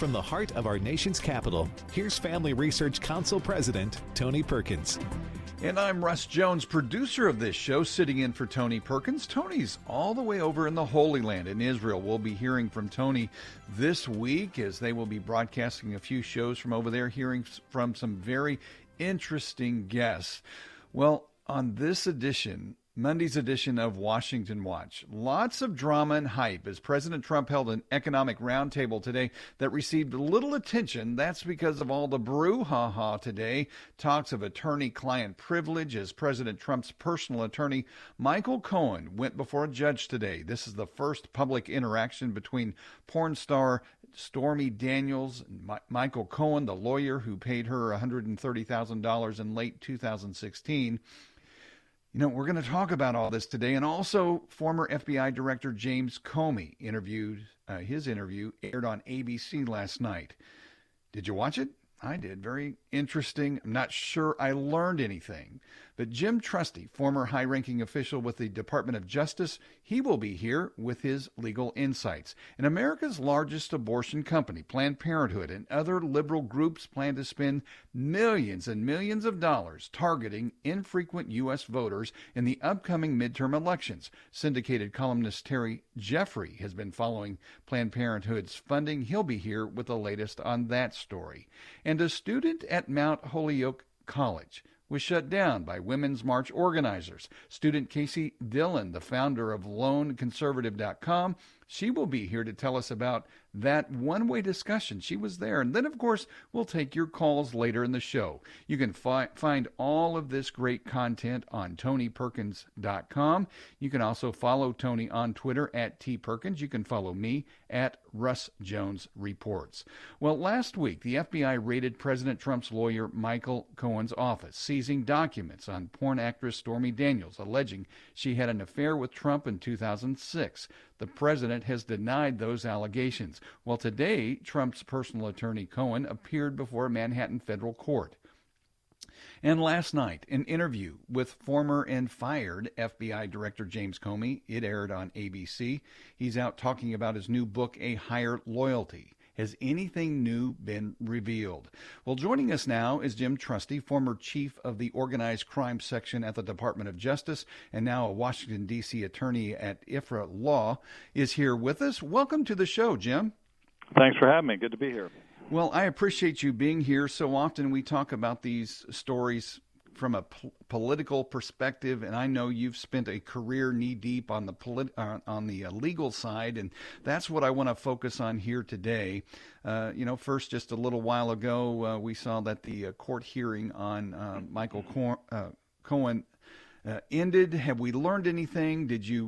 from the heart of our nation's capital, here's Family Research Council President Tony Perkins. And I'm Russ Jones, producer of this show, sitting in for Tony Perkins. Tony's all the way over in the Holy Land in Israel. We'll be hearing from Tony this week as they will be broadcasting a few shows from over there, hearing from some very interesting guests. Well, on this edition, Monday's edition of Washington Watch, lots of drama and hype as President Trump held an economic roundtable today that received little attention. That's because of all the brouhaha today. Talks of attorney-client privilege as President Trump's personal attorney, Michael Cohen, went before a judge today. This is the first public interaction between porn star Stormy Daniels and Michael Cohen, the lawyer who paid her $130,000 in late 2016. You know, we're going to talk about all this today, and also former FBI Director James Comey his interview aired on ABC last night. Did you watch it? I did. Very interesting. I'm not sure I learned anything. But Jim Trusty, former high-ranking official with the Department of Justice, he will be here with his legal insights. And America's largest abortion company, Planned Parenthood, and other liberal groups plan to spend millions and millions of dollars targeting infrequent U.S. voters in the upcoming midterm elections. Syndicated columnist Terry Jeffrey has been following Planned Parenthood's funding. He'll be here with the latest on that story. And a student at Mount Holyoke College was shut down by Women's March organizers. Student Casey Dillon, the founder of LoneConservative.com, she will be here to tell us about that one-way discussion. She was there. And then, of course, we'll take your calls later in the show. You can find all of this great content on TonyPerkins.com. You can also follow Tony on Twitter at TPerkins. You can follow me at Russ Jones Reports. Well, last week, the FBI raided President Trump's lawyer Michael Cohen's office, seizing documents on porn actress Stormy Daniels, alleging she had an affair with Trump in 2006. The president has denied those allegations. Well, today, Trump's personal attorney Cohen appeared before a Manhattan federal court. And last night, an interview with former and fired FBI Director James Comey. It aired on ABC. He's out talking about his new book, A Higher Loyalty. Has anything new been revealed? Well, joining us now is Jim Trusty, former chief of the Organized Crime Section at the Department of Justice and now a Washington, D.C. attorney at IFRA Law, is here with us. Welcome to the show, Jim. Thanks for having me. Good to be here. Well, I appreciate you being here. So often we talk about these stories from a political perspective, and I know you've spent a career knee-deep on the legal side, and that's what I want to focus on here today. First, just a little while ago, we saw that the court hearing on Michael Cohen ended. Have we learned anything?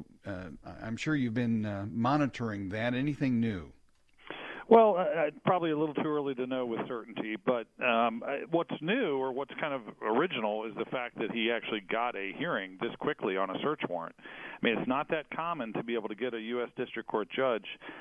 I'm sure you've been monitoring that. Anything new? Well, probably a little too early to know with certainty, but what's new or what's kind of original is the fact that he actually got a hearing this quickly on a search warrant. I mean, it's not that common to be able to get a U.S. District Court judge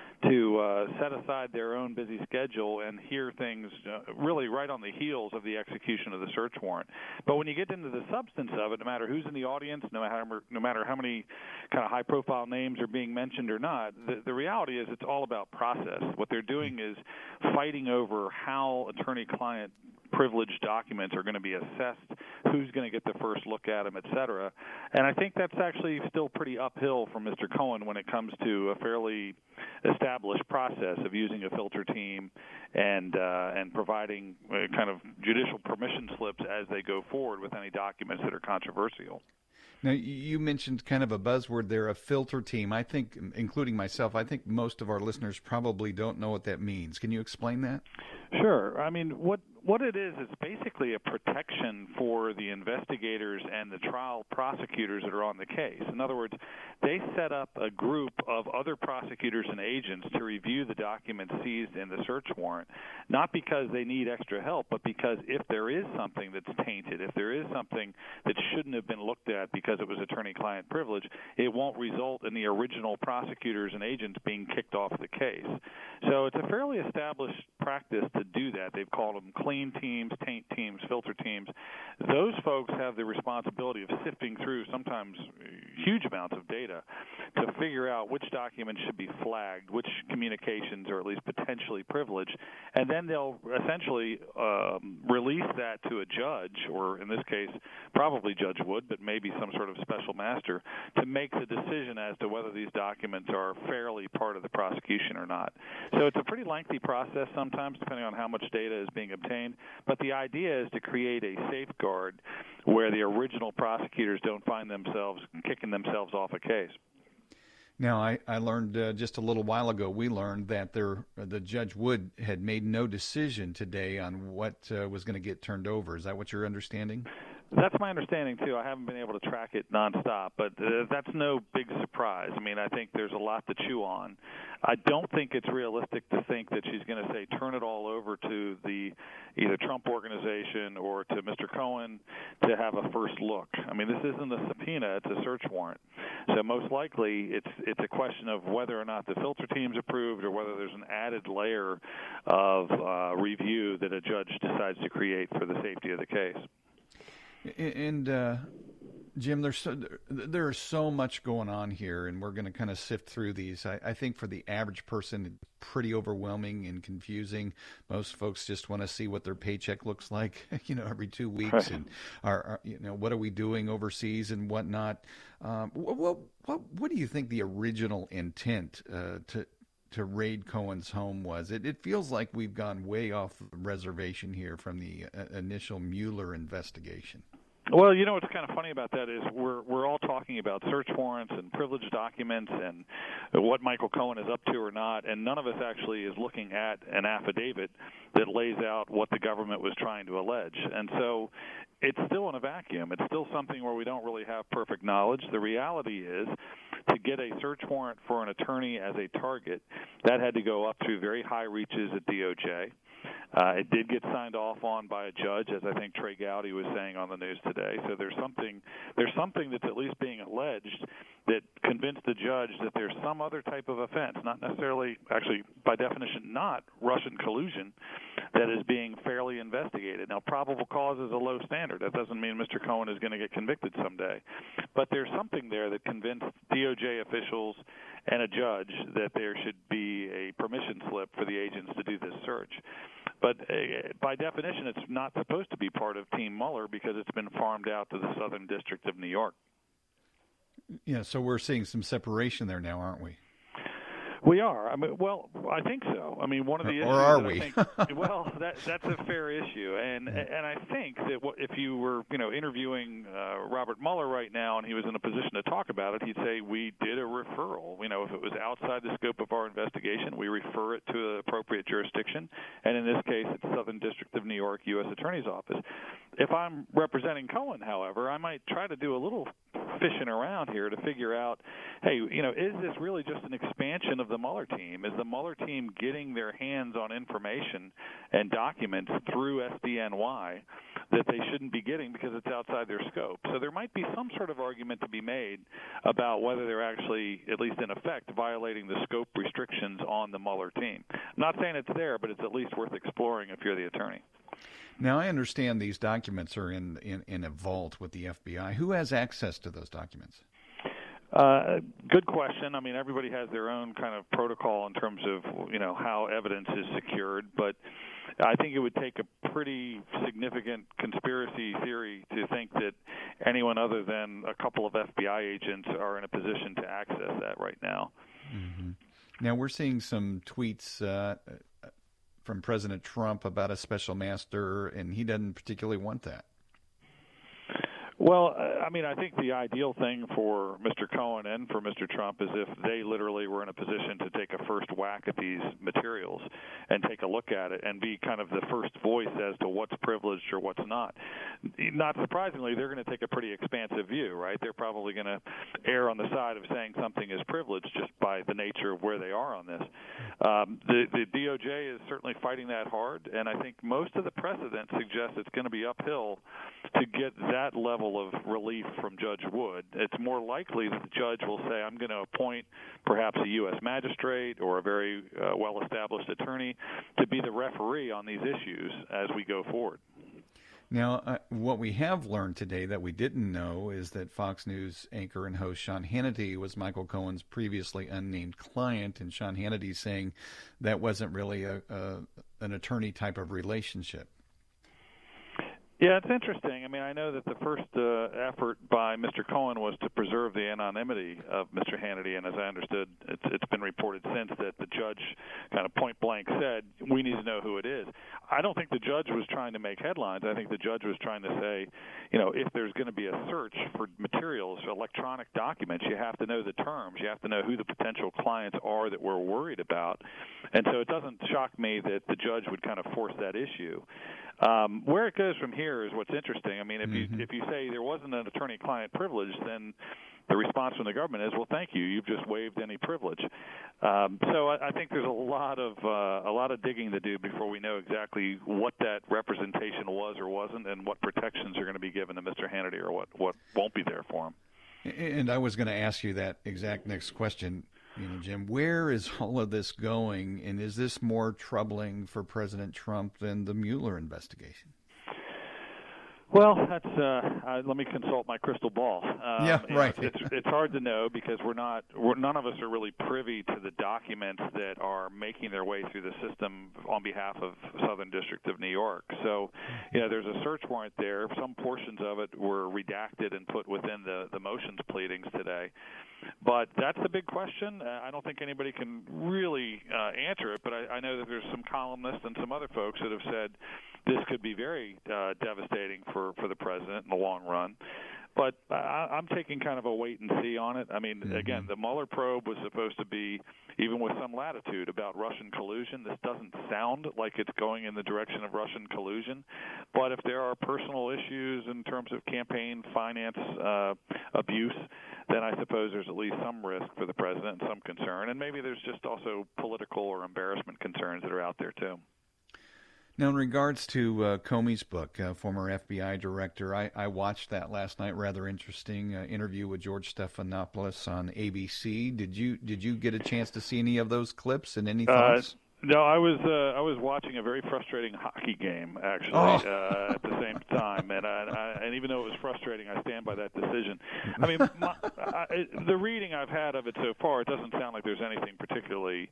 to set aside their own busy schedule and hear things really right on the heels of the execution of the search warrant. But when you get into the substance of it, no matter who's in the audience, no matter how many kind of high-profile names are being mentioned or not, the reality is it's all about process. What they're doing is fighting over how attorney-client privileged documents are going to be assessed, who's going to get the first look at them, et cetera. And I think that's actually still pretty uphill for Mr. Cohen when it comes to a fairly established process of using a filter team and providing kind of judicial permission slips as they go forward with any documents that are controversial. Now, you mentioned kind of a buzzword there, a filter team. I think, including myself, I think most of our listeners probably don't know what that means. Can you explain that? Sure. I mean, what it is basically a protection for the investigators and the trial prosecutors that are on the case. In other words, they set up a group of other prosecutors and agents to review the documents seized in the search warrant, not because they need extra help, but because if there is something that's tainted, if there is something that shouldn't have been looked at because it was attorney-client privilege, it won't result in the original prosecutors and agents being kicked off the case. So it's a fairly established practice to do that. They've called them clean clean teams, taint teams, filter teams. Those folks have the responsibility of sifting through sometimes huge amounts of data to figure out which documents should be flagged, which communications are at least potentially privileged, and then they'll essentially release that to a judge, or in this case, probably Judge Wood, but maybe some sort of special master, to make the decision as to whether these documents are fairly part of the prosecution or not. So it's a pretty lengthy process sometimes, depending on how much data is being obtained, but the idea is to create a safeguard where the original prosecutors don't find themselves kicking themselves off a case. Now, I learned just a little while ago, we learned that the Judge Wood had made no decision today on what was going to get turned over. Is that what you're understanding? That's my understanding, too. I haven't been able to track it nonstop, but that's no big surprise. I mean, I think there's a lot to chew on. I don't think it's realistic to think that she's going to say turn it all over to the either Trump organization or to Mr. Cohen to have a first look. I mean, this isn't a subpoena, it's a search warrant. So most likely it's a question of whether or not the filter team's approved or whether there's an added layer of review that a judge decides to create for the safety of the case. And Jim, there's so much going on here, and we're going to kind of sift through these. I think for the average person, it's pretty overwhelming and confusing. Most folks just want to see what their paycheck looks like, every 2 weeks, and what are we doing overseas and whatnot. What do you think the original intent to raid Cohen's home was? It feels like we've gone way off the reservation here from the initial Mueller investigation. Well, what's kind of funny about that is we're all talking about search warrants and privileged documents and what Michael Cohen is up to or not, and none of us actually is looking at an affidavit that lays out what the government was trying to allege. And so it's still in a vacuum. It's still something where we don't really have perfect knowledge. The reality is to get a search warrant for an attorney as a target, that had to go up through very high reaches at DOJ. It did get signed off on by a judge, as I think Trey Gowdy was saying on the news today. So there's something that's at least being alleged that convinced the judge that there's some other type of offense, not necessarily, actually by definition, not Russian collusion, that is being fairly investigated. Now, probable cause is a low standard. That doesn't mean Mr. Cohen is going to get convicted someday. But there's something there that convinced DOJ officials and a judge that there should be a permission slip for the agents to do this search. But by definition, it's not supposed to be part of Team Mueller because it's been farmed out to the Southern District of New York. Yeah, so we're seeing some separation there now, aren't we? We are. I mean, well, I think so. I mean, one of the issues. Or are we? Well, that's a fair issue, and I think that if you were, interviewing Robert Mueller right now, and he was in a position to talk about it, he'd say we did a referral. If it was outside the scope of our investigation, we refer it to the appropriate jurisdiction, and in this case, it's Southern District of New York U.S. Attorney's Office. If I'm representing Cohen, however, I might try to do a little fishing around here to figure out, hey, is this really just an expansion of the Mueller team? Is the Mueller team getting their hands on information and documents through SDNY that they shouldn't be getting because it's outside their scope? So there might be some sort of argument to be made about whether they're actually, at least in effect, violating the scope restrictions on the Mueller team. I'm not saying it's there, but it's at least worth exploring if you're the attorney. Now, I understand these documents are in a vault with the FBI. Who has access to those documents? Good question. I mean, everybody has their own kind of protocol in terms of, how evidence is secured, but I think it would take a pretty significant conspiracy theory to think that anyone other than a couple of FBI agents are in a position to access that right now. Mm-hmm. Now, we're seeing some tweets from President Trump about a special master, and he doesn't particularly want that. Well, I mean, I think the ideal thing for Mr. Cohen and for Mr. Trump is if they literally were in a position to take a first whack at these materials and take a look at it and be kind of the first voice as to what's privileged or what's not. Not surprisingly, they're going to take a pretty expansive view, right? They're probably going to err on the side of saying something is privileged just by the nature of where they are on this. The DOJ is certainly fighting that hard, and I think most of the precedent suggests it's going to be uphill to get that level level of relief from Judge Wood. It's more likely that the judge will say, I'm going to appoint perhaps a U.S. magistrate or a very well-established attorney to be the referee on these issues as we go forward. Now, what we have learned today that we didn't know is that Fox News anchor and host Sean Hannity was Michael Cohen's previously unnamed client, and Sean Hannity saying that wasn't really an attorney type of relationship. Yeah, it's interesting. I mean, I know that the first effort by Mr. Cohen was to preserve the anonymity of Mr. Hannity, and as I understood, it's been reported since that the judge kind of point blank said, we need to know who it is. I don't think the judge was trying to make headlines. I think the judge was trying to say, if there's going to be a search for materials, electronic documents, you have to know the terms. You have to know who the potential clients are that we're worried about. And so it doesn't shock me that the judge would kind of force that issue. Where it goes from here is what's interesting. I mean, if you say there wasn't an attorney-client privilege, then the response from the government is, well, thank you, you've just waived any privilege. So I think there's a lot of digging to do before we know exactly what that representation was or wasn't, and what protections are going to be given to Mr. Hannity or what won't be there for him. And I was going to ask you that exact next question. Jim, where is all of this going, and is this more troubling for President Trump than the Mueller investigation? Well, that's let me consult my crystal ball. Right. It's hard to know because none of us are really privy to the documents that are making their way through the system on behalf of Southern District of New York. So, there's a search warrant there. Some portions of it were redacted and put within the motions pleadings today. But that's the big question. I don't think anybody can really answer it, but I know that there's some columnists and some other folks that have said this could be very devastating for the president in the long run. But I'm taking kind of a wait and see on it. I mean, again, the Mueller probe was supposed to be, even with some latitude, about Russian collusion. This doesn't sound like it's going in the direction of Russian collusion. But if there are personal issues in terms of campaign finance abuse, then I suppose there's at least some risk for the president and some concern. And maybe there's just also political or embarrassment concerns that are out there, too. Now, in regards to Comey's book, former FBI director, I watched that last night. Rather interesting interview with George Stephanopoulos on ABC. Did you get a chance to see any of those clips and any thoughts? No, I was watching a very frustrating hockey game actually at the same time, and even though it was frustrating, I stand by that decision. I mean, the reading I've had of it so far, it doesn't sound like there's anything particularly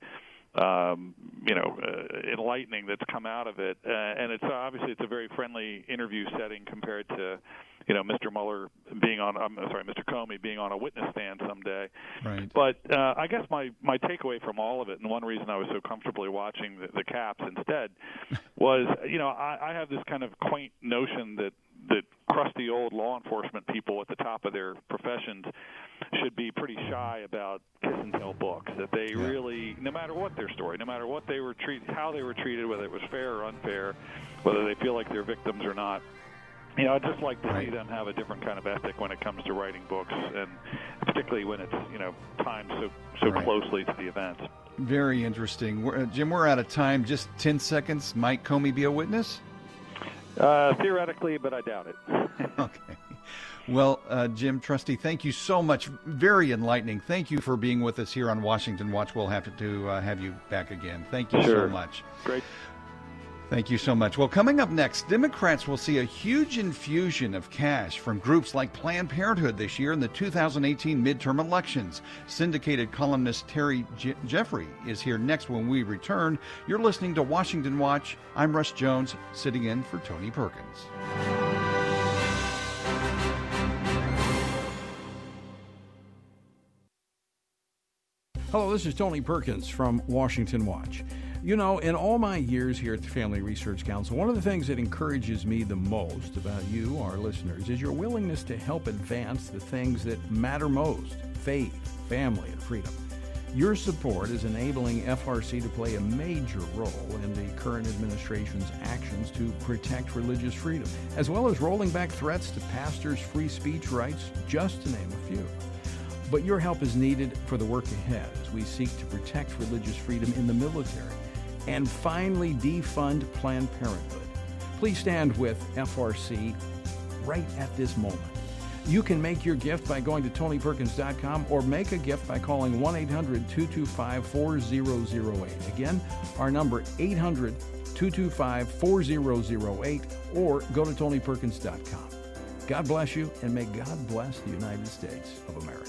enlightening that's come out of it, and it's obviously it's a very friendly interview setting compared to, Mr. Mueller being on, Mr. Comey being on a witness stand someday. Right. But I guess my takeaway from all of it, and one reason I was so comfortably watching the Caps instead, was I have this kind of quaint notion that crusty old law enforcement people at the top of their professions should be pretty shy about kiss and tell books. That they really, no matter what their story, no matter what they were how they were treated, whether it was fair or unfair, whether they feel like they're victims or not. I'd just like to see them have a different kind of ethic when it comes to writing books, and particularly when it's timed so closely to the events. Very interesting. Jim, we're out of time. Just 10 seconds. Might Comey be a witness? Theoretically, but I doubt it. Okay. Well, Jim Trusty, thank you so much. Very enlightening. Thank you for being with us here on Washington Watch. We'll have to have you back again. Thank you so much. Great. Thank you so much. Well, coming up next, Democrats will see a huge infusion of cash from groups like Planned Parenthood this year in the 2018 midterm elections. Syndicated columnist Terry Jeffrey is here next when we return. You're listening to Washington Watch. I'm Russ Jones, sitting in for Tony Perkins. Hello, this is Tony Perkins from Washington Watch. In all my years here at the Family Research Council, one of the things that encourages me the most about you, our listeners, is your willingness to help advance the things that matter most: faith, family, and freedom. Your support is enabling FRC to play a major role in the current administration's actions to protect religious freedom, as well as rolling back threats to pastors' free speech rights, just to name a few. But your help is needed for the work ahead as we seek to protect religious freedom in the military and finally defund Planned Parenthood. Please stand with FRC right at this moment. You can make your gift by going to TonyPerkins.com or make a gift by calling 1-800-225-4008. Again, our number 800-225-4008, or go to TonyPerkins.com. God bless you, and may God bless the United States of America.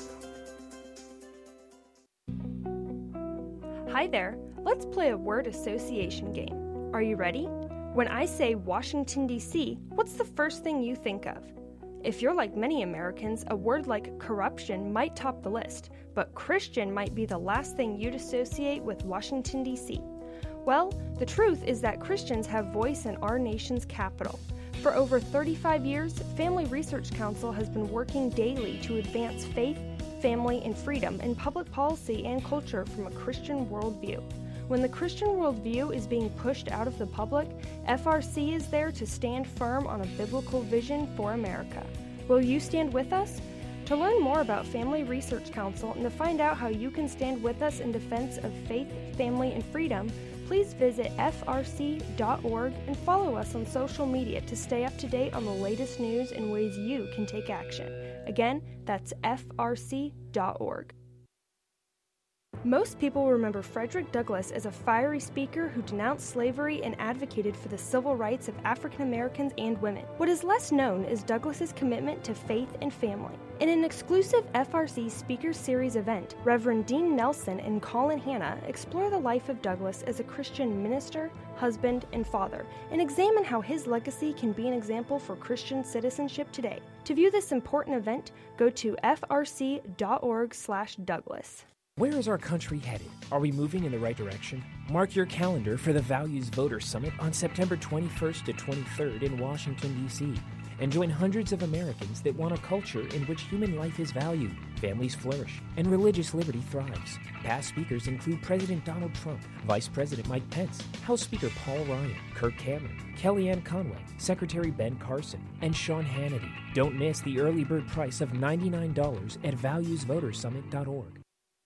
Hi there. Let's play a word association game. Are you ready? When I say Washington, D.C., what's the first thing you think of? If you're like many Americans, a word like corruption might top the list, but Christian might be the last thing you'd associate with Washington, D.C. Well, the truth is that Christians have voice in our nation's capital. For over 35 years, Family Research Council has been working daily to advance faith, family, and freedom in public policy and culture from a Christian worldview. When the Christian worldview is being pushed out of the public, FRC is there to stand firm on a biblical vision for America. Will you stand with us? To learn more about Family Research Council and to find out how you can stand with us in defense of faith, family, and freedom, please visit frc.org and follow us on social media to stay up to date on the latest news and ways you can take action. Again, that's frc.org. Most people remember Frederick Douglass as a fiery speaker who denounced slavery and advocated for the civil rights of African Americans and women. What is less known is Douglass's commitment to faith and family. In an exclusive FRC Speaker Series event, Reverend Dean Nelson and Colin Hanna explore the life of Douglass as a Christian minister, husband, and father, and examine how his legacy can be an example for Christian citizenship today. To view this important event, go to frc.org/Douglass. Where is our country headed? Are we moving in the right direction? Mark your calendar for the Values Voter Summit on September 21st to 23rd in Washington, D.C. and join hundreds of Americans that want a culture in which human life is valued, families flourish, and religious liberty thrives. Past speakers include President Donald Trump, Vice President Mike Pence, House Speaker Paul Ryan, Kirk Cameron, Kellyanne Conway, Secretary Ben Carson, and Sean Hannity. Don't miss the early bird price of $99 at valuesvotersummit.org.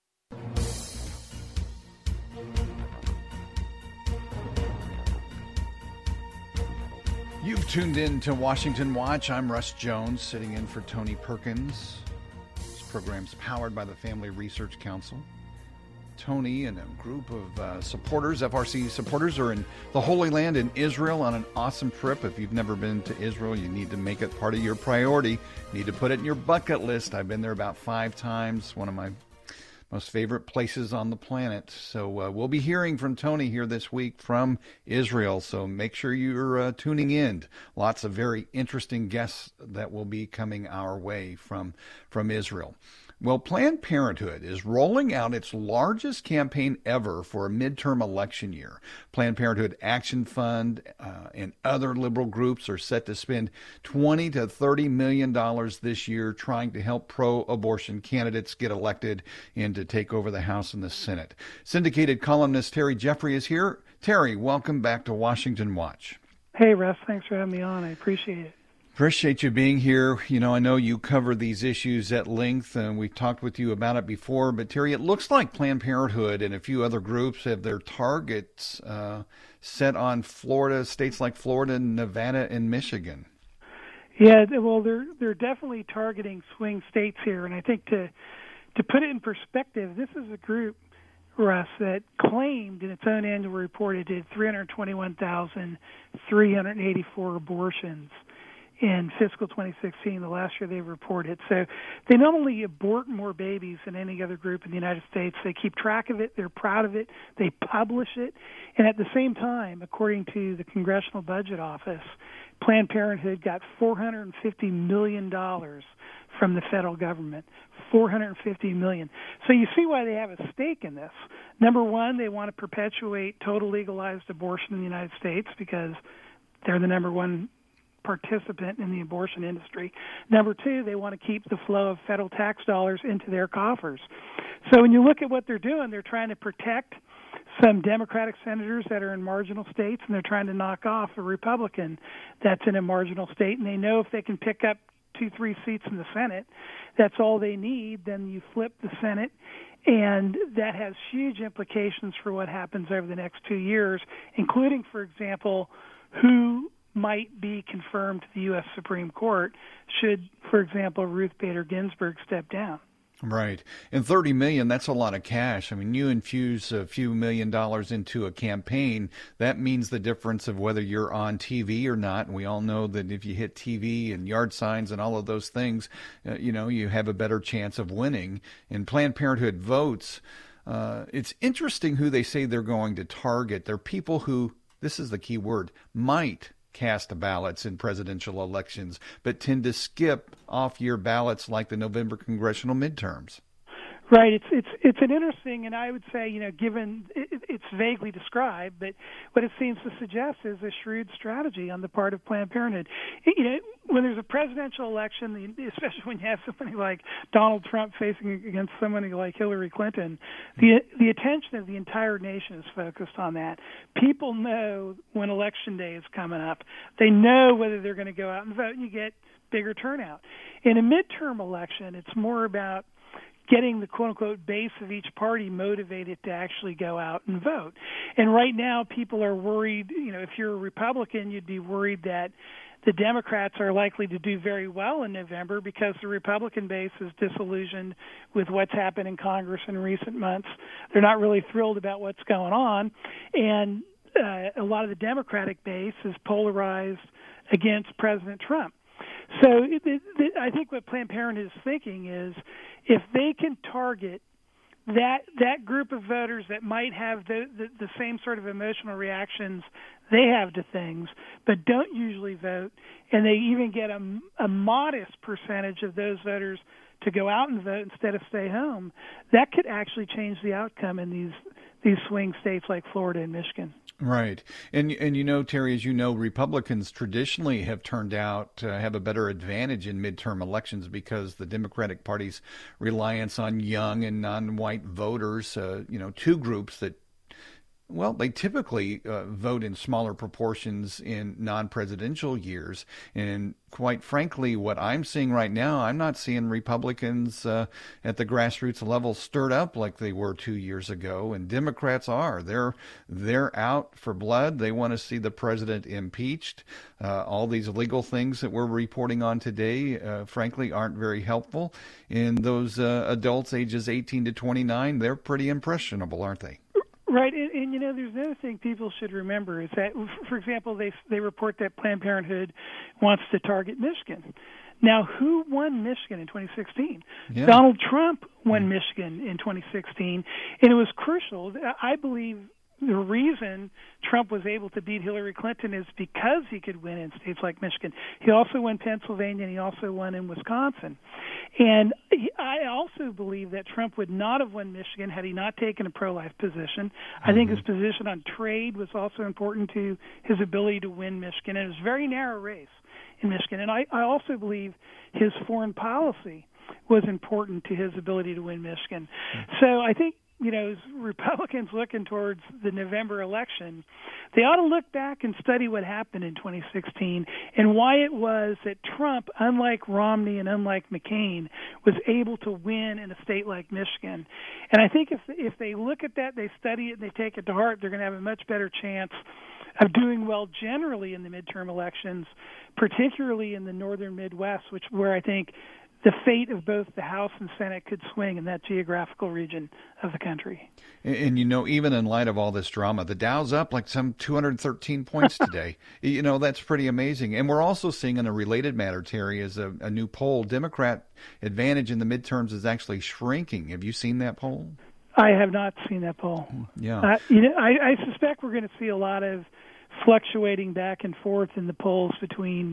You've tuned in to Washington Watch. I'm Russ Jones, sitting in for Tony Perkins. This program's powered by the Family Research Council. Tony and a group of supporters, FRC supporters, are in the Holy Land in Israel on an awesome trip. If you've never been to Israel, you need to make it part of your priority. You need to put it in your bucket list. I've been there about 5 times, one of my most favorite places on the planet. So we'll be hearing from Tony here this week from Israel. So make sure you're tuning in. Lots of very interesting guests that will be coming our way from Israel. Well, Planned Parenthood is rolling out its largest campaign ever for a midterm election year. Planned Parenthood Action Fund and other liberal groups are set to spend $20 to $30 million this year trying to help pro-abortion candidates get elected and to take over the House and the Senate. Syndicated columnist Terry Jeffrey is here. Terry, welcome back to Washington Watch. Hey, Russ. Thanks for having me on. I appreciate it. Appreciate you being here. You know, I know you cover these issues at length, and we've talked with you about it before. But, Terry, it looks like Planned Parenthood and a few other groups have their targets set on Florida, states like Florida, Nevada, and Michigan. Yeah, well, they're definitely targeting swing states here. And I think to put it in perspective, this is a group, Russ, that claimed in its own annual report it did 321,384 abortions in fiscal 2016, the last year they reported. So they not only abort more babies than any other group in the United States, they keep track of it, they're proud of it, they publish it, and at the same time, according to the Congressional Budget Office, Planned Parenthood got $450 million from the federal government. $450 million. So you see why they have a stake in this. Number one, they want to perpetuate total legalized abortion in the United States because they're the number one participant in the abortion industry. Number two, they want to keep the flow of federal tax dollars into their coffers. So when you look at what they're doing, they're trying to protect some Democratic senators that are in marginal states, and they're trying to knock off a Republican that's in a marginal state. And they know if they can pick up 2-3 seats in the Senate, that's all they need. Then you flip the Senate, and that has huge implications for what happens over the next 2 years, including, for example, who might be confirmed to the U.S. Supreme Court should, for example, Ruth Bader Ginsburg step down. Right. And $30 million, that's a lot of cash. I mean, you infuse a few $1 million into a campaign, that means the difference of whether you're on TV or not. And we all know that if you hit TV and yard signs and all of those things, you have a better chance of winning. And Planned Parenthood votes, it's interesting who they say they're going to target. They're people who, this is the key word, might cast ballots in presidential elections, but tend to skip off-year ballots like the November congressional midterms. Right. It's an interesting, and I would say, given it's vaguely described, but what it seems to suggest is a shrewd strategy on the part of Planned Parenthood. When there's a presidential election, especially when you have somebody like Donald Trump facing against somebody like Hillary Clinton, the attention of the entire nation is focused on that. People know when Election Day is coming up. They know whether they're going to go out and vote, and you get bigger turnout. In a midterm election, it's more about getting the quote-unquote base of each party motivated to actually go out and vote. And right now people are worried, if you're a Republican, you'd be worried that the Democrats are likely to do very well in November because the Republican base is disillusioned with what's happened in Congress in recent months. They're not really thrilled about what's going on. And a lot of the Democratic base is polarized against President Trump. So I think what Planned Parenthood is thinking is if they can target that group of voters that might have the same sort of emotional reactions they have to things but don't usually vote, and they even get a modest percentage of those voters to go out and vote instead of stay home, that could actually change the outcome in these swing states like Florida and Michigan. Right. And Terry, as you know, Republicans traditionally have turned out to have a better advantage in midterm elections because the Democratic Party's reliance on young and non-white voters, two groups that, well, they typically vote in smaller proportions in non-presidential years. And quite frankly, what I'm seeing right now, I'm not seeing Republicans at the grassroots level stirred up like they were 2 years ago. And Democrats are. They're out for blood. They want to see the president impeached. All these legal things that we're reporting on today, frankly, aren't very helpful. And those adults ages 18 to 29, they're pretty impressionable, aren't they? Right, and there's another thing people should remember is that, for example, they report that Planned Parenthood wants to target Michigan. Now, who won Michigan in 2016? Yeah. Donald Trump won Michigan in 2016, and it was crucial. I believe the reason Trump was able to beat Hillary Clinton is because he could win in states like Michigan. He also won Pennsylvania, and he also won in Wisconsin. And I also believe that Trump would not have won Michigan had he not taken a pro-life position. I think his position on trade was also important to his ability to win Michigan. And it was a very narrow race in Michigan. And I also believe his foreign policy was important to his ability to win Michigan. So I think, as Republicans looking towards the November election, they ought to look back and study what happened in 2016 and why it was that Trump, unlike Romney and unlike McCain, was able to win in a state like Michigan. And I think if they look at that, they study it, and they take it to heart, they're going to have a much better chance of doing well generally in the midterm elections, particularly in the northern Midwest, where I think the fate of both the House and Senate could swing in that geographical region of the country. And even in light of all this drama, the Dow's up like some 213 points today. That's pretty amazing. And we're also seeing in a related matter, Terry, is a new poll. Democrat advantage in the midterms is actually shrinking. Have you seen that poll? I have not seen that poll. Yeah. I suspect we're going to see a lot of fluctuating back and forth in the polls between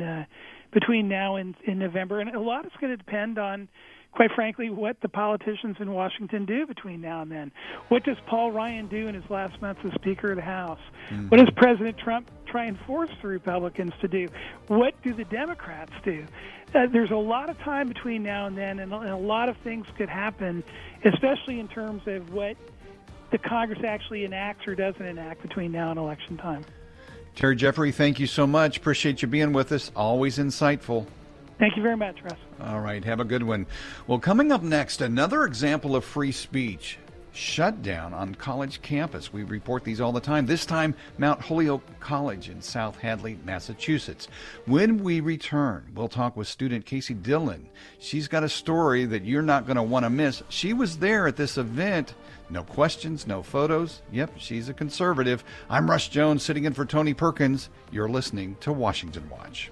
now and in November, and a lot is going to depend on, quite frankly, what the politicians in Washington do between now and then. What does Paul Ryan do in his last month as Speaker of the House? What does President Trump try and force the Republicans to do? What do the Democrats do? There's a lot of time between now and then, and a lot of things could happen, especially in terms of what the Congress actually enacts or doesn't enact between now and election time. Terry Jeffrey, thank you so much. Appreciate you being with us. Always insightful. Thank you very much, Russ. All right. Have a good one. Well, coming up next, another example of free speech. shutdown on college campus. We report these all the time. This time, Mount Holyoke College in South Hadley, Massachusetts. When we return, we'll talk with student Casey Dillon. She's got a story that you're not going to want to miss. She was there at this event. No questions, no photos. Yep, she's a conservative. I'm Russ Jones, sitting in for Tony Perkins. You're listening to Washington Watch.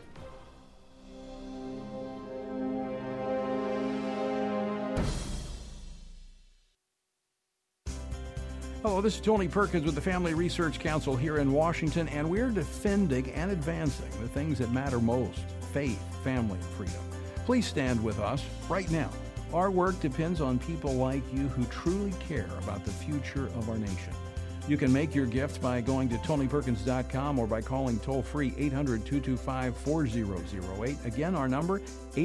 Hello, this is Tony Perkins with the Family Research Council here in Washington, and we're defending and advancing the things that matter most: faith, family, and freedom. Please stand with us right now. Our work depends on people like you who truly care about the future of our nation. You can make your gift by going to TonyPerkins.com or by calling toll-free 800-225-4008. Again, our number,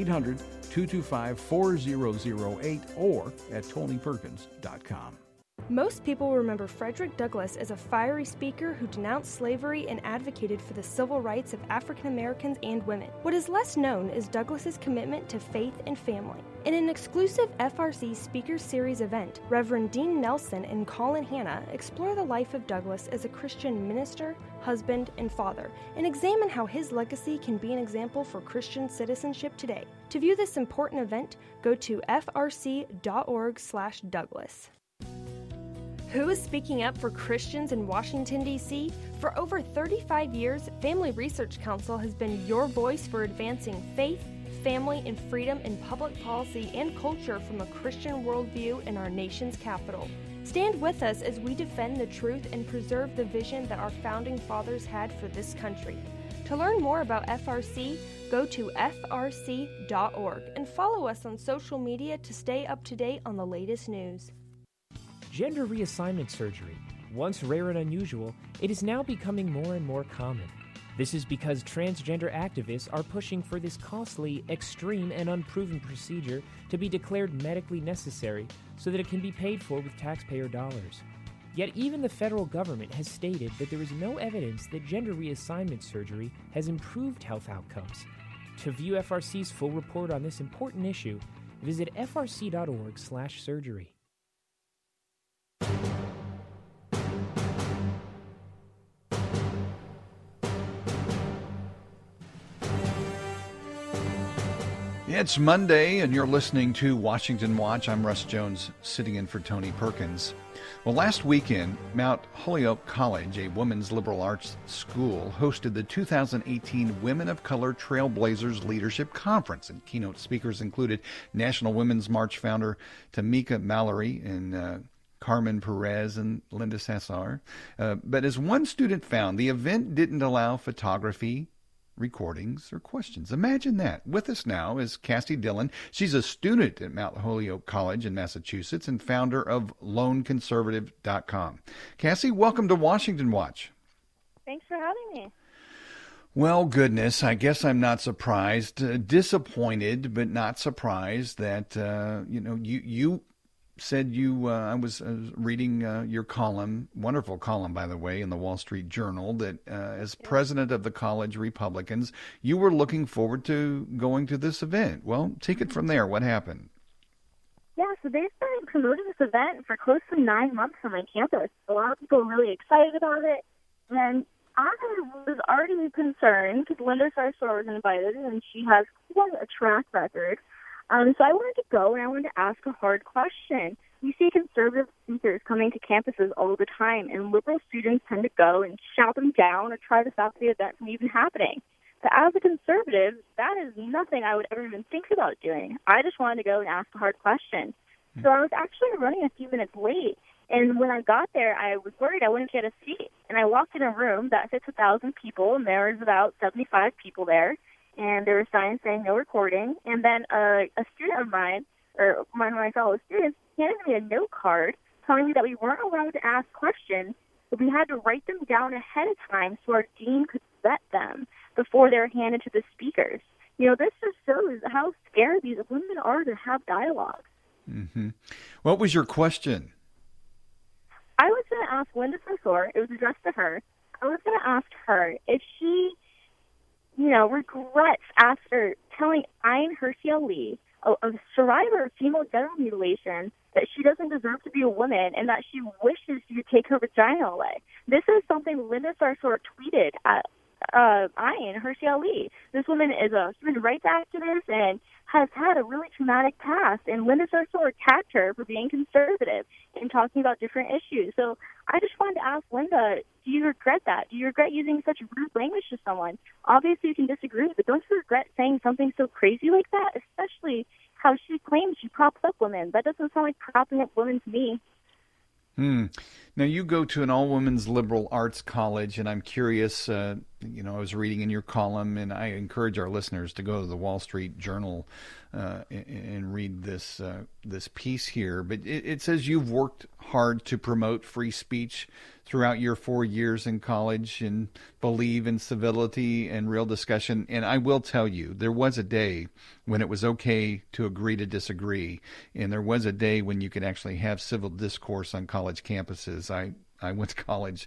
800-225-4008, or at TonyPerkins.com. Most people remember Frederick Douglass as a fiery speaker who denounced slavery and advocated for the civil rights of African Americans and women. What is less known is Douglass's commitment to faith and family. In an exclusive FRC Speakers Series event, Reverend Dean Nelson and Colin Hanna explore the life of Douglass as a Christian minister, husband, and father, and examine how his legacy can be an example for Christian citizenship today. To view this important event, go to frc.org/Douglass. Who is speaking up for Christians in Washington, D.C.? For over 35 years, Family Research Council has been your voice for advancing faith, family, and freedom in public policy and culture from a Christian worldview in our nation's capital. Stand with us as we defend the truth and preserve the vision that our founding fathers had for this country. To learn more about FRC, go to frc.org and follow us on social media to stay up to date on the latest news. Gender reassignment surgery. Once rare and unusual, it is now becoming more and more common. This is because transgender activists are pushing for this costly, extreme, and unproven procedure to be declared medically necessary so that it can be paid for with taxpayer dollars. Yet even the federal government has stated that there is no evidence that gender reassignment surgery has improved health outcomes. To view FRC's full report on this important issue, visit frc.org/surgery. It's Monday, and you're listening to Washington Watch. I'm Russ Jones, sitting in for Tony Perkins. Well, last weekend, Mount Holyoke College, a women's liberal arts school, hosted the 2018 Women of Color Trailblazers Leadership Conference, and keynote speakers included National Women's March founder Tamika Mallory and Carmen Perez and Linda Sassar. But as one student found, the event didn't allow photography, recordings, or questions. Imagine that. With us now is Cassie Dillon. She's a student at Mount Holyoke College in Massachusetts and founder of LoneConservative.com. Cassie, welcome to Washington Watch. Thanks for having me. Well, goodness, I guess I'm not surprised. Disappointed, but not surprised that, you said I was reading your column, wonderful column, by the way, in the Wall Street Journal, that as president of the college Republicans, you were looking forward to going to this event. Well, take it from there. What happened? Yeah, so they've been promoting this event for close to 9 months on my campus. A lot of people are really excited about it. And I was already concerned because Linda Sarsour was invited, and she has quite a track record. So I wanted to go, and I wanted to ask a hard question. We see conservative speakers coming to campuses all the time, and liberal students tend to go and shout them down or try to stop the event from even happening. But as a conservative, that is nothing I would ever even think about doing. I just wanted to go and ask a hard question. So I was actually running a few minutes late, and when I got there, I was worried I wouldn't get a seat. And I walked in a room that fits 1,000 people, and there was about 75 people there. And there were signs saying no recording. And then a student of mine, or one of my fellow students, handed me a note card telling me that we weren't allowed to ask questions, but we had to write them down ahead of time so our dean could vet them before they were handed to the speakers. This just shows how scared these women are to have dialogue. Mm-hmm. What was your question? I was going to ask Linda Sarsour. It was addressed to her. I was going to ask her if she regrets after telling Ayan Hirsi Ali, a survivor of female genital mutilation, that she doesn't deserve to be a woman and that she wishes you could take her vagina away. This is something Linda Sarsour tweeted at Ayin Hirsi Ali. This woman is a human rights activist and has had a really traumatic past, and Linda Sarsour attacked her for being conservative and talking about different issues. So I just wanted to ask Linda, do you regret that? Do you regret using such rude language to someone? Obviously you can disagree, but don't you regret saying something so crazy like that, especially how she claims she props up women? That doesn't sound like propping up women to me. Now, you go to an all-women's liberal arts college, and I'm curious, I was reading in your column, and I encourage our listeners to go to the Wall Street Journal and read this piece here. But it says you've worked hard to promote free speech throughout your 4 years in college and believe in civility and real discussion. And I will tell you, there was a day when it was okay to agree to disagree. And there was a day when you could actually have civil discourse on college campuses. I went to college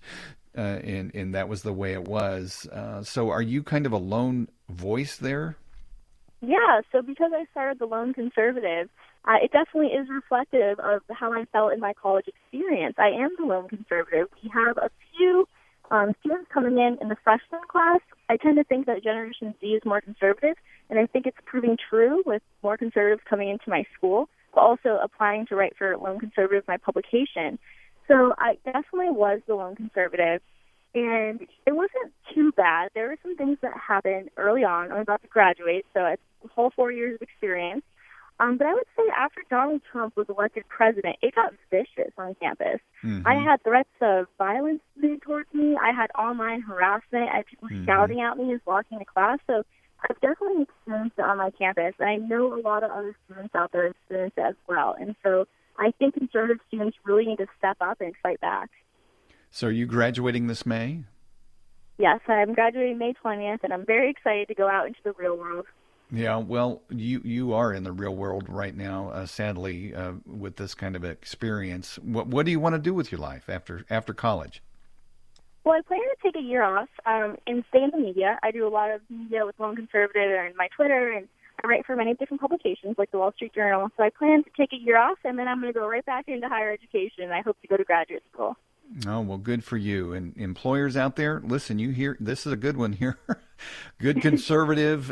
and that was the way it was. So are you kind of a lone voice there? Yeah, so because I started the Lone Conservative, it definitely is reflective of how I felt in my college experience. I am the Lone Conservative. We have a few students coming in the freshman class. I tend to think that Generation Z is more conservative, and I think it's proving true with more conservatives coming into my school, but also applying to write for Lone Conservative, my publication. So I definitely was the Lone Conservative, and it wasn't too bad. There were some things that happened early on. I'm about to graduate, so it's a whole 4 years of experience. But I would say after Donald Trump was elected president, it got vicious on campus. Mm-hmm. I had threats of violence made towards me. I had online harassment. I had people shouting at me as walking to class. So I've definitely experienced it on my campus, and I know a lot of other students out there experience it as well. And so I think conservative students really need to step up and fight back. So are you graduating this May? Yes, I'm graduating May 20th, and I'm very excited to go out into the real world. Yeah, well, you are in the real world right now, sadly, with this kind of experience. What do you want to do with your life after college? Well, I plan to take a year off and stay in the media. I do a lot of media with Lone Conservative and my Twitter, and I write for many different publications like the Wall Street Journal. So I plan to take a year off, and then I'm going to go right back into higher education. I hope to go to graduate school. Oh, well, good for you. And employers out there, listen, you hear, this is a good one here. Good conservative.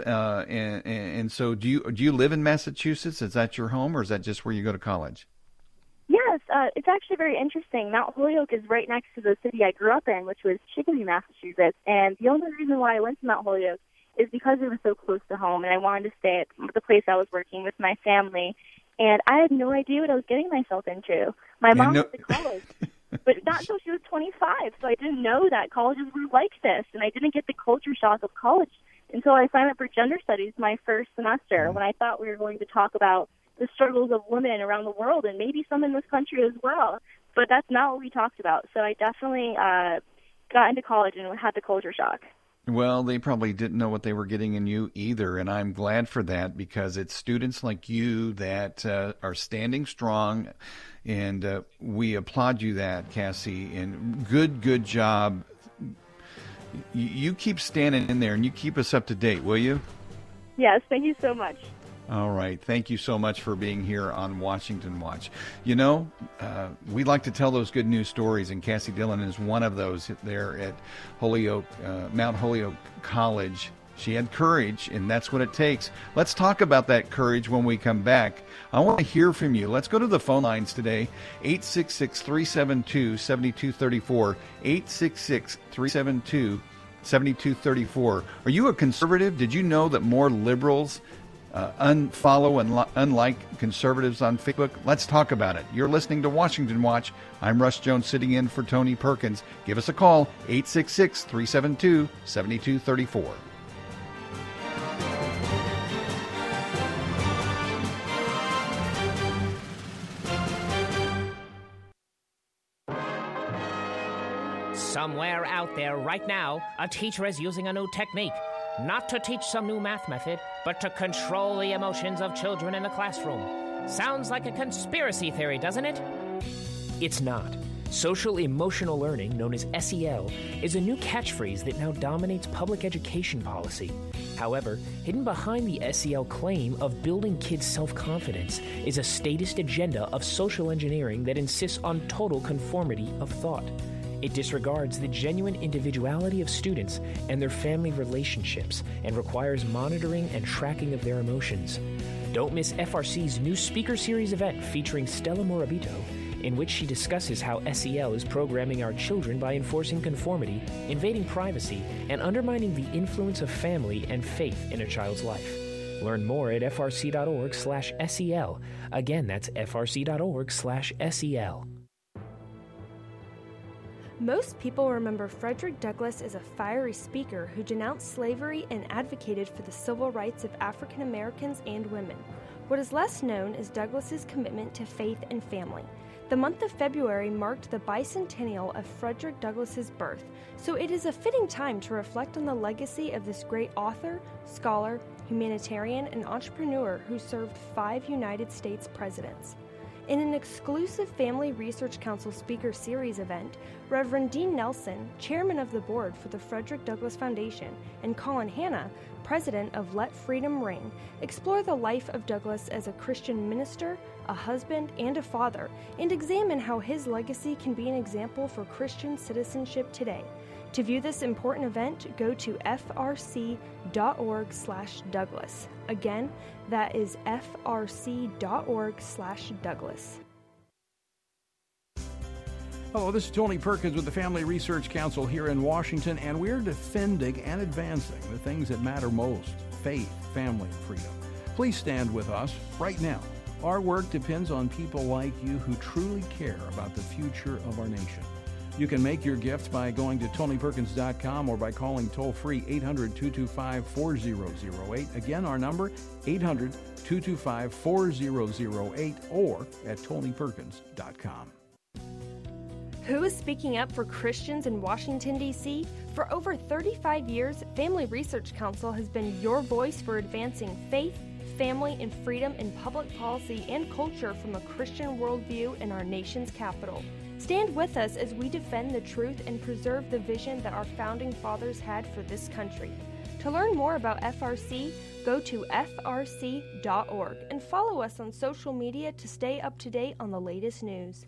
And so do you live in Massachusetts? Is that your home, or is that just where you go to college? Yes, it's actually very interesting. Mount Holyoke is right next to the city I grew up in, which was Chicopee, Massachusetts. And the only reason why I went to Mount Holyoke is because it was so close to home, and I wanted to stay at the place I was working with my family. And I had no idea what I was getting myself into. My mom went to college. But not until she was 25, so I didn't know that colleges were like this, and I didn't get the culture shock of college until I signed up for gender studies my first semester, when I thought we were going to talk about the struggles of women around the world, and maybe some in this country as well. But that's not what we talked about, so I definitely got into college and had the culture shock. Well, they probably didn't know what they were getting in you either, and I'm glad for that, because it's students like you that are standing strong, and we applaud you that, Cassie, and good job. You keep standing in there, and you keep us up to date, will you? Yes, thank you so much. All right. Thank you so much for being here on Washington Watch. You know, we like to tell those good news stories, and Cassie Dillon is one of those there at Holyoke, Mount Holyoke College. She had courage, and that's what it takes. Let's talk about that courage when we come back. I want to hear from you. Let's go to the phone lines today, 866-372-7234, 866-372-7234. Are you a conservative? Did you know that more liberals unfollow and unlike conservatives on Facebook? Let's talk about it. You're listening to Washington Watch. I'm Russ Jones, sitting in for Tony Perkins. Give us a call, 866-372-7234. Somewhere out there right now, a teacher is using a new technique. Not to teach some new math method, but to control the emotions of children in the classroom. Sounds like a conspiracy theory, doesn't it? It's not. Social emotional learning, known as SEL, is a new catchphrase that now dominates public education policy. However, hidden behind the SEL claim of building kids' self-confidence is a statist agenda of social engineering that insists on total conformity of thought. It disregards the genuine individuality of students and their family relationships and requires monitoring and tracking of their emotions. Don't miss FRC's new Speaker Series event featuring Stella Morabito, in which she discusses how SEL is programming our children by enforcing conformity, invading privacy, and undermining the influence of family and faith in a child's life. Learn more at frc.org/SEL. Again, that's frc.org/SEL. Most people remember Frederick Douglass as a fiery speaker who denounced slavery and advocated for the civil rights of African Americans and women. What is less known is Douglass's commitment to faith and family. The month of February marked the bicentennial of Frederick Douglass's birth, so it is a fitting time to reflect on the legacy of this great author, scholar, humanitarian, and entrepreneur who served 5 United States presidents. In an exclusive Family Research Council Speaker Series event, Reverend Dean Nelson, chairman of the board for the Frederick Douglass Foundation, and Colin Hanna, president of Let Freedom Ring, explore the life of Douglass as a Christian minister, a husband, and a father, and examine how his legacy can be an example for Christian citizenship today. To view this important event, go to frc.org/Douglass. Again, that is frc.org/Douglass. Hello, this is Tony Perkins with the Family Research Council here in Washington, and we're defending and advancing the things that matter most: faith, family, and freedom. Please stand with us right now. Our work depends on people like you who truly care about the future of our nation. You can make your gift by going to TonyPerkins.com or by calling toll-free 800-225-4008. Again, our number, 800-225-4008, or at TonyPerkins.com. Who is speaking up for Christians in Washington, D.C.? For over 35 years, Family Research Council has been your voice for advancing faith, family, and freedom in public policy and culture from a Christian worldview in our nation's capital. Stand with us as we defend the truth and preserve the vision that our founding fathers had for this country. To learn more about FRC, go to frc.org and follow us on social media to stay up to date on the latest news.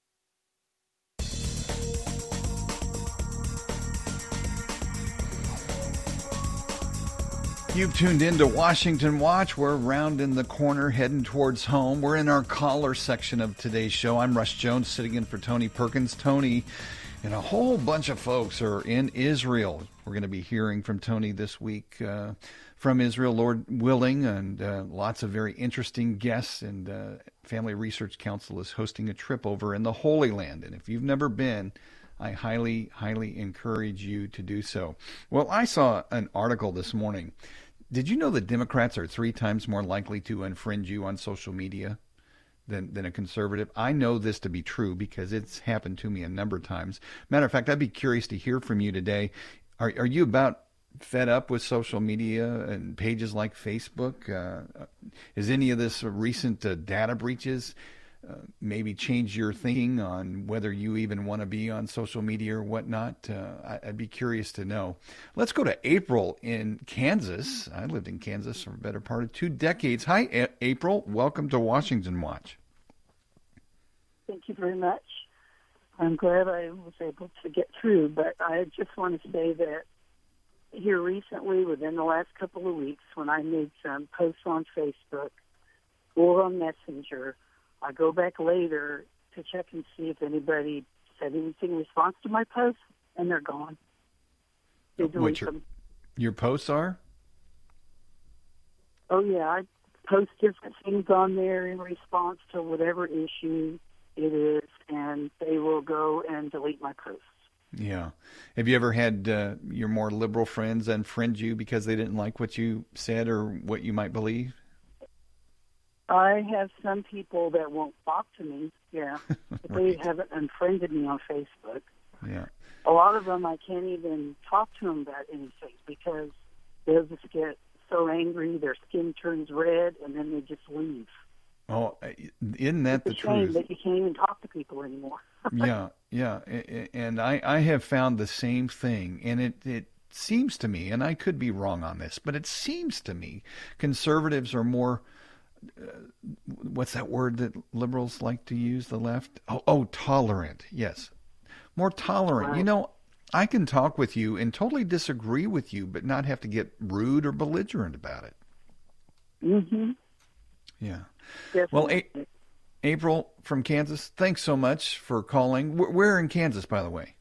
You've tuned in to Washington Watch. We're around in the corner heading towards home. We're in our caller section of today's show. I'm Russ Jones sitting in for Tony Perkins. Tony and a whole bunch of folks are in Israel. We're going to be hearing from Tony this week from Israel, Lord willing, and lots of very interesting guests. And Family Research Council is hosting a trip over in the Holy Land. And if you've never been, I highly, highly encourage you to do so. Well, I saw an article this morning. Did you know that Democrats are 3 times more likely to unfriend you on social media than a conservative? I know this to be true because it's happened to me a number of times. Matter of fact, I'd be curious to hear from you today. Are you about fed up with social media and pages like Facebook? Is any of this recent data breaches maybe change your thinking on whether you even want to be on social media or whatnot? I'd be curious to know. Let's go to April in Kansas. I lived in Kansas for a better part of 2 decades. Hi, April. Welcome to Washington Watch. Thank you very much. I'm glad I was able to get through, but I just want to say that here recently, within the last couple of weeks, when I made some posts on Facebook or on Messenger, I go back later to check and see if anybody said anything in response to my posts, and they're gone. They delete them. Your posts are? Oh, yeah. I post different things on there in response to whatever issue it is, and they will go and delete my posts. Yeah. Have you ever had your more liberal friends unfriend you because they didn't like what you said or what you might believe? I have some people that won't talk to me, yeah, but Right. they haven't unfriended me on Facebook. Yeah. A lot of them, I can't even talk to them about anything because they'll just get so angry, their skin turns red, and then they just leave. Oh, isn't that the It's a shame truth? that you can't even talk to people anymore. Yeah. And I have found the same thing, and seems to me, and I could be wrong on this, but it seems to me conservatives are more, what's that word that liberals like to use, the left? Oh, tolerant. Yes. More tolerant. Wow. I can talk with you and totally disagree with you, but not have to get rude or belligerent about it. Mm-hmm. Yeah. Definitely. Well, April from Kansas, thanks so much for calling. Where in Kansas, by the way?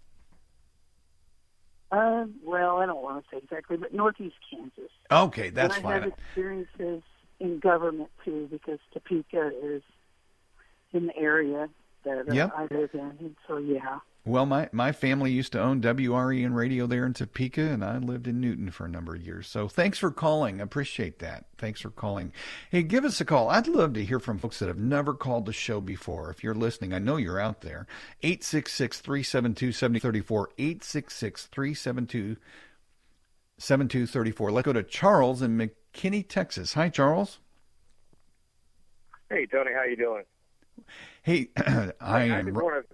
Well, I don't want to say exactly, but northeast Kansas. Okay, that's and I fine. have experiences in government, too, because Topeka is in the area that I live in. And so, yeah. Well, my family used to own WREN radio there in Topeka, and I lived in Newton for a number of years. So thanks for calling. I appreciate that. Thanks for calling. Hey, give us a call. I'd love to hear from folks that have never called the show before. If you're listening, I know you're out there. 866-372-7034, 866-372-7234. Let's go to Charles in McKinney, Texas. Hi, Charles. Hey, Tony, how you doing? Hey, I'm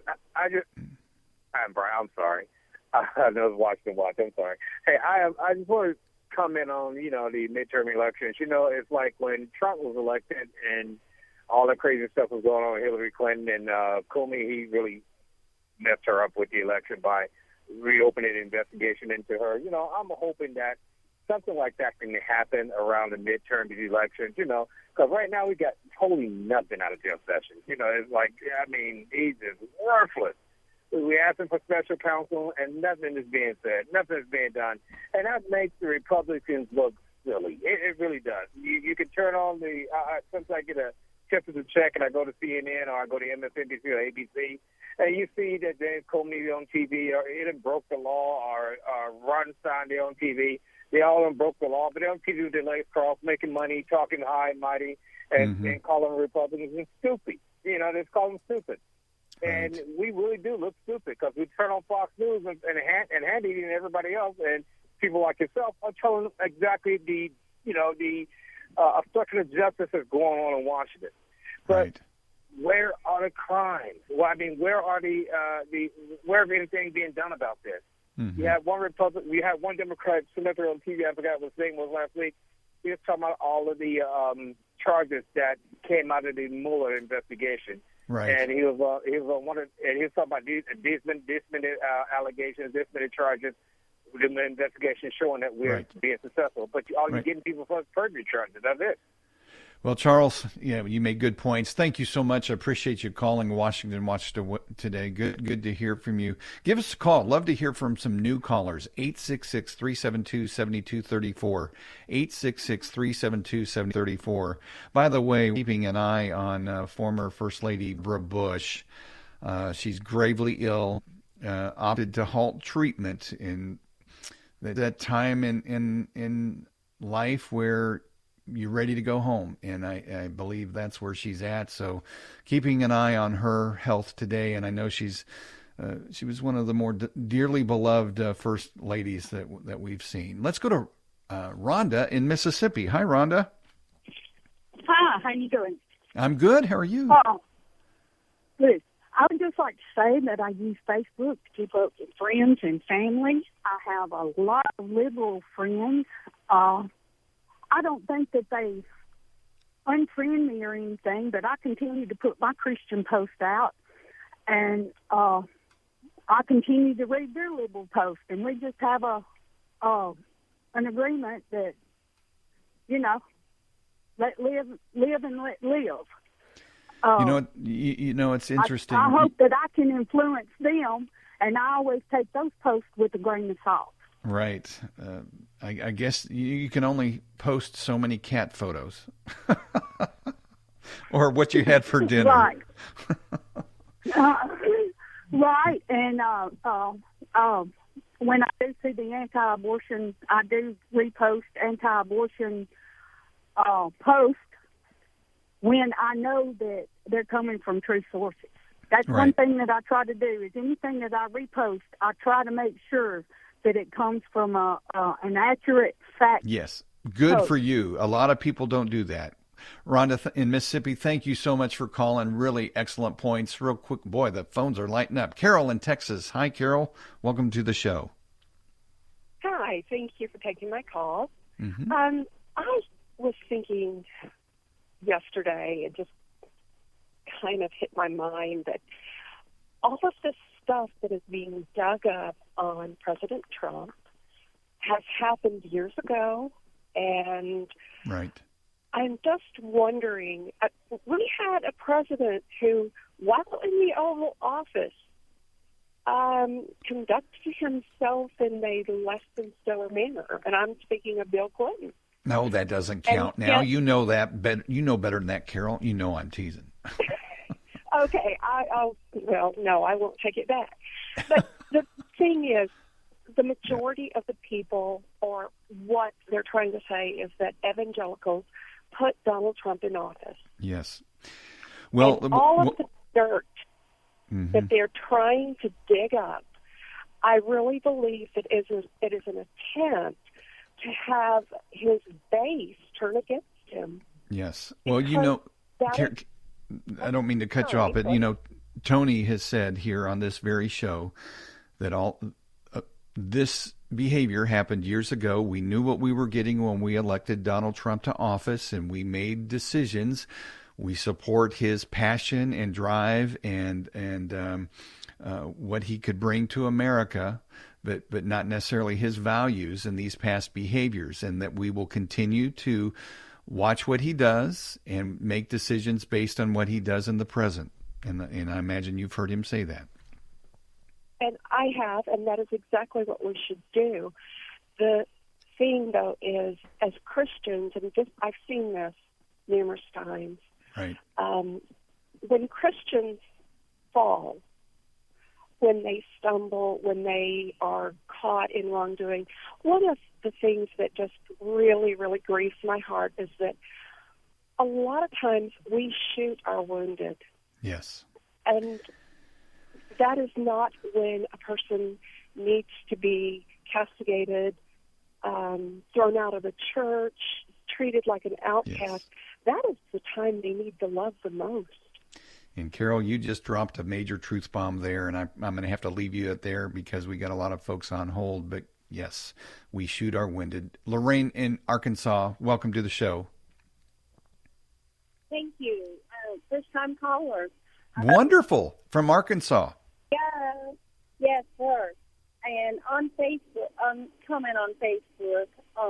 Brian. I'm sorry. I know it's Washington Watch. I'm sorry. Hey, I just want to comment on, the midterm elections. It's like when Trump was elected and all the crazy stuff was going on with Hillary Clinton and Comey, he really messed her up with the election by reopening an investigation into her. I'm hoping that something like that can happen around the midterm elections, because right now we got totally nothing out of Jeff Sessions. It's like, he's just worthless. We asked him for special counsel, and nothing is being said. Nothing is being done. And that makes the Republicans look silly. It really does. You can turn on sometimes I get a tip of the check, and I go to CNN or I go to MSNBC or ABC, and you see that James Comey on TV, or it broke the law, or Ron Stein on TV. They all broke the law, but they're on TV with their legs crossed, making money, talking high and mighty, and calling Republicans stupid. They call them stupid. Right. And we really do look stupid because we turn on Fox News and Hannity and everybody else, and people like yourself are telling exactly the obstruction of justice that's going on in Washington. But where are the crimes? Well, where are where is anything being done about this? Mm-hmm. We had one Democrat senator on TV, I forgot what his name was last week. He was talking about all of the charges that came out of the Mueller investigation. Right. And he was talking about these many allegations, this many charges, the investigation showing that we're being successful. But all you're getting people for perjury charges. That's it. Well, Charles, you made good points. Thank you so much. I appreciate you calling Washington Watch today. Good to hear from you. Give us a call. Love to hear from some new callers. 866-372-7234. 866-372-7234. By the way, keeping an eye on former First Lady Brooke Bush. She's gravely ill, opted to halt treatment in that time in life where you're ready to go home, and I believe that's where she's at. So keeping an eye on her health today, and I know she was one of the more dearly beloved first ladies that we've seen. Let's go to Rhonda in Mississippi. Hi, Rhonda. Hi, how you doing? I'm good. How are you? Good. I would just like to say that I use Facebook to keep up with friends and family. I have a lot of liberal friends. I don't think that they unfriend me or anything, but I continue to put my Christian post out, and I continue to read their liberal posts, and we just have an agreement that, let live and let live. It's interesting. I hope that I can influence them, and I always take those posts with a grain of salt. Right. I guess you can only post so many cat photos or what you had for dinner. Right. Right. And when I do see the anti-abortion, I do repost anti-abortion posts when I know that they're coming from true sources. That's one thing that I try to do is anything that I repost, I try to make sure that it comes from an accurate fact. Yes. Good for you. A lot of people don't do that. Rhonda in Mississippi, thank you so much for calling. Really excellent points. Real quick, boy, the phones are lighting up. Carol in Texas. Hi, Carol. Welcome to the show. Hi. Hi, thank you for taking my call. Mm-hmm. I was thinking yesterday, it just kind of hit my mind that all of this stuff that is being dug up on President Trump has happened years ago, and right. I'm just wondering, we had a president who, while in the Oval Office, conducted himself in a less than stellar manner, and I'm speaking of Bill Clinton. No, that doesn't count. Now, you know that better. You know better than that, Carol. You know I'm teasing. Okay, well, no, I won't take it back. But the thing is, the majority of the people, or what they're trying to say, is that evangelicals put Donald Trump in office. Yes. Well, and all of the dirt that they're trying to dig up, I really believe that it is an attempt to have his base turn against him. Yes. Well, you know, I don't mean to cut you off, but, you know, Tony has said here on this very show that all this behavior happened years ago. We knew what we were getting when we elected Donald Trump to office, and we made decisions. We support his passion and drive and what he could bring to America, but not necessarily his values and these past behaviors, and that we will continue to watch what he does and make decisions based on what he does in the present. And I imagine you've heard him say that. And I have, and that is exactly what we should do. The thing, though, is as Christians, and I've seen this numerous times, right? When Christians fall, when they stumble, when they are caught in wrongdoing, one of the things that just really, really grieves my heart is that a lot of times we shoot our wounded. Yes. And that is not when a person needs to be castigated, thrown out of a church, treated like an outcast. Yes. That is the time they need the love the most. And Carol, you just dropped a major truth bomb there, and I'm going to have to leave you there because we got a lot of folks on hold. But yes, we shoot our wounded. Lorraine in Arkansas, welcome to the show. Thank you. First time caller. Wonderful. From Arkansas. Yeah. Yes, sir. And on Facebook, comment on Facebook,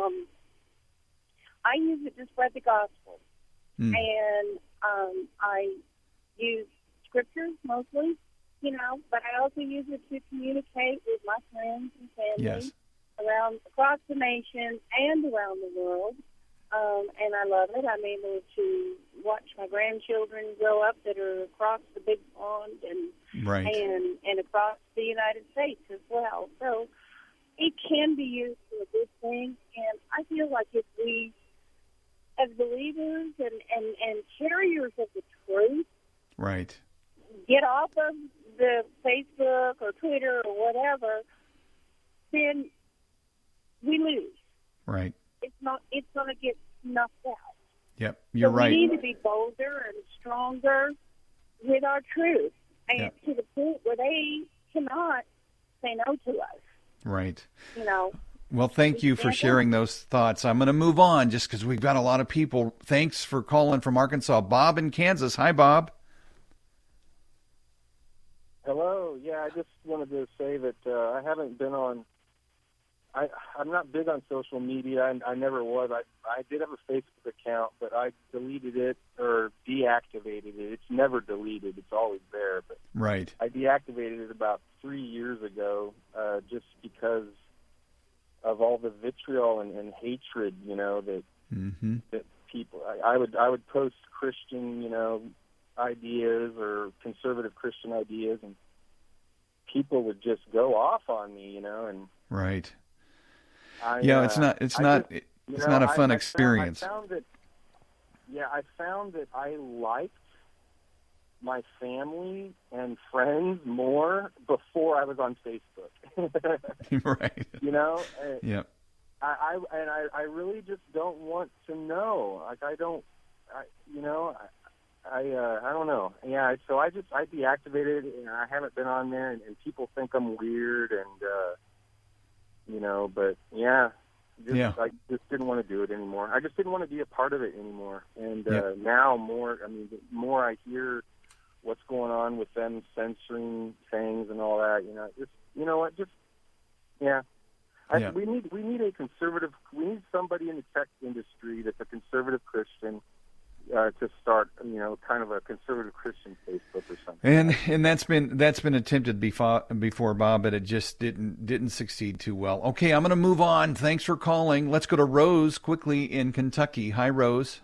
I use it to spread the gospel. And I use scriptures mostly, you know, but I also use it to communicate with my friends and family across the nation and around the world. And I love it. I'm able to watch my grandchildren grow up that are across the big pond and across the United States as well. So it can be used for a good thing. And I feel like if we, as believers and carriers of the truth, right, get off of the Facebook or Twitter or whatever, then we lose. Right. It's going to get snuffed out. Yep, you're right. We need to be bolder and stronger with our truth, and to the point where they cannot say no to us. Right. You know. Well, thank you for sharing those thoughts. I'm going to move on just because we've got a lot of people. Thanks for calling from Arkansas. Bob in Kansas. Hi, Bob. Hello. Yeah, I just wanted to say that I haven't been on. I'm not big on social media. I never was. I did have a Facebook account, but I deleted it or deactivated it. It's never deleted. It's always there. But right. I deactivated it about 3 years ago just because of all the vitriol and hatred, you know, that that people. I would post Christian, you know, ideas or conservative Christian ideas, and people would just go off on me, you know, and right. It's not a fun experience. I found that I liked my family and friends more before I was on Facebook. Right. You know? Yeah. I really just don't want to know. Like I don't know. Yeah, so I deactivated it, and I haven't been on there, and people think I'm weird, and But I just didn't want to do it anymore. I just didn't want to be a part of it anymore. And now the more I hear what's going on with them censoring things and all that, we need a conservative. We need somebody in the tech industry that's a conservative Christian to start, kind of a conservative Christian Facebook or something. And that's been attempted before, Bob, but it just didn't succeed too well. Okay, I'm going to move on. Thanks for calling. Let's go to Rose quickly in Kentucky. Hi, Rose.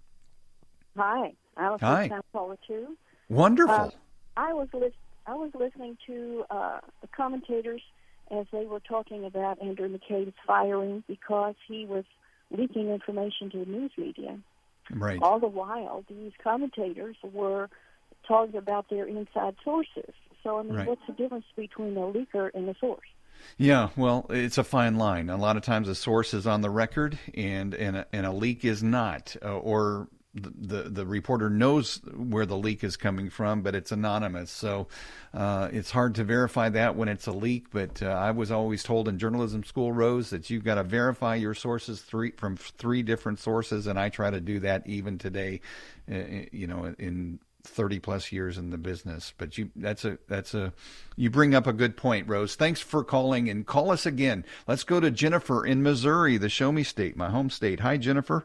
Hi. I was Hi. a caller too. Wonderful. I was listening to the commentators as they were talking about Andrew McCabe's firing because he was leaking information to the news media. Right. All the while, these commentators were talking about their inside sources. So, what's the difference between a leaker and a source? Yeah, well, it's a fine line. A lot of times a source is on the record and a leak is not, or the reporter knows where the leak is coming from, but it's anonymous. So it's hard to verify that when it's a leak. But I was always told in journalism school, Rose, that you've got to verify your sources from three different sources, and I try to do that even today. In 30 plus years in the business. But you bring up a good point, Rose. Thanks for calling, and call us again. Let's go to Jennifer in Missouri, the Show Me State, my home state. Hi, Jennifer.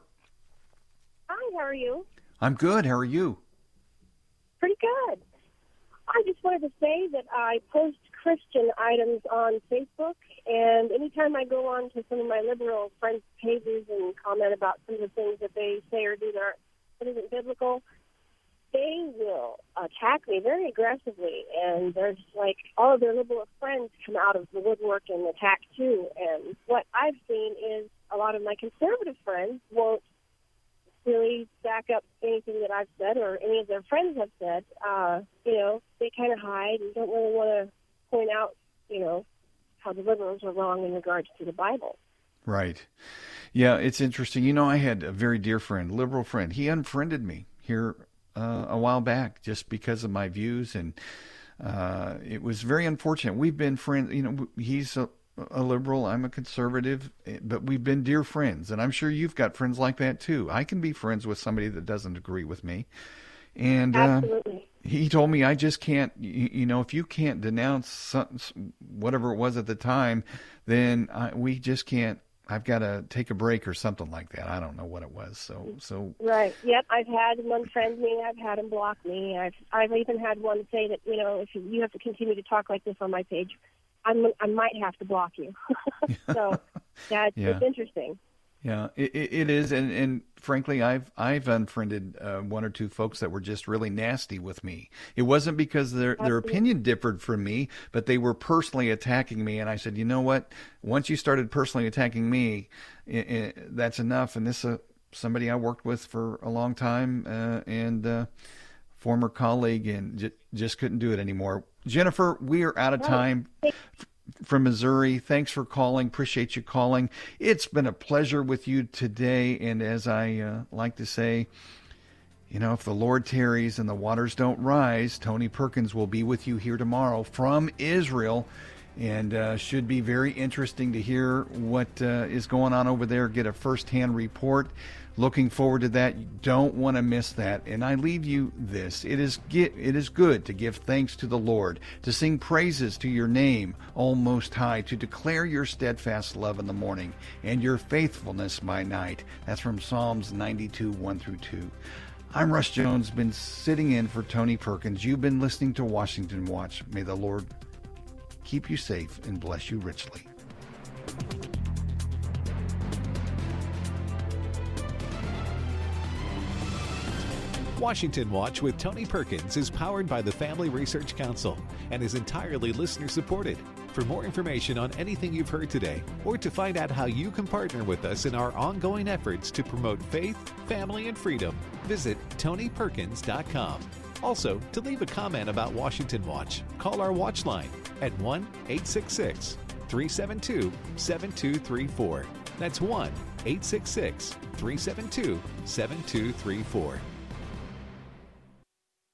How are you? I'm good. How are you? Pretty good. I just wanted to say that I post Christian items on Facebook, and anytime I go on to some of my liberal friends' pages and comment about some of the things that they say or do that isn't biblical, they will attack me very aggressively, and there's like all of their liberal friends come out of the woodwork and attack too. And what I've seen is a lot of my conservative friends won't really back up anything that I've said or any of their friends have said. They kind of hide and don't really want to point out, how the liberals are wrong in regards to the Bible. Right. Yeah, it's interesting. I had a very dear friend, liberal friend. He unfriended me here a while back just because of my views, and it was very unfortunate. We've been friends. He's a liberal, I'm a conservative, but we've been dear friends, and I'm sure you've got friends like that too. I can be friends with somebody that doesn't agree with me, and absolutely. He told me I just can't. If you can't denounce whatever it was at the time, then we just can't. I've got to take a break or something like that. I don't know what it was. So right. Yep. I've had one friend me. I've had him block me. I've even had one say that if you have to continue to talk like this on my page, I might have to block you. So it's interesting. Yeah, it is, and frankly, I've unfriended one or two folks that were just really nasty with me. It wasn't because their opinion differed from me, but they were personally attacking me, and I said, you know what? Once you started personally attacking me, that's enough. And this is somebody I worked with for a long time, and former colleague, and just couldn't do it anymore. Jennifer, we are out of time. From Missouri. Thanks for calling. Appreciate you calling. It's been a pleasure with you today. And as I like to say, if the Lord tarries and the waters don't rise, Tony Perkins will be with you here tomorrow from Israel. And should be very interesting to hear what is going on over there, get a firsthand report. Looking forward to that. You don't want to miss that. And I leave you this. It is good to give thanks to the Lord, to sing praises to your name, O Most High, to declare your steadfast love in the morning and your faithfulness by night. That's from Psalms 92, 1-2. I'm Russ Jones, been sitting in for Tony Perkins. You've been listening to Washington Watch. May the Lord keep you safe and bless you richly. Washington Watch with Tony Perkins is powered by the Family Research Council and is entirely listener-supported. For more information on anything you've heard today, or to find out how you can partner with us in our ongoing efforts to promote faith, family, and freedom, visit TonyPerkins.com. Also, to leave a comment about Washington Watch, call our watch line at 1-866-372-7234. That's 1-866-372-7234.